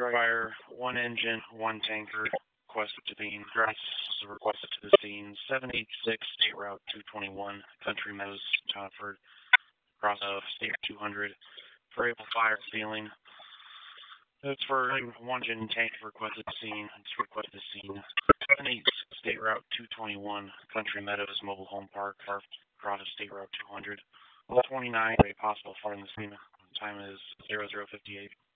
fire, one engine, one tanker, requested to the scene. Requested to the scene. 786 State Route 221, Country Meadows, Tonford, across of State 200. Variable fire ceiling. That's for one engine tank requested to scene. It's requested to scene. 786 State Route 221, Country Meadows Mobile Home Park, across of State Route 200. 129, a possible fire in the scene. Time is 00:58.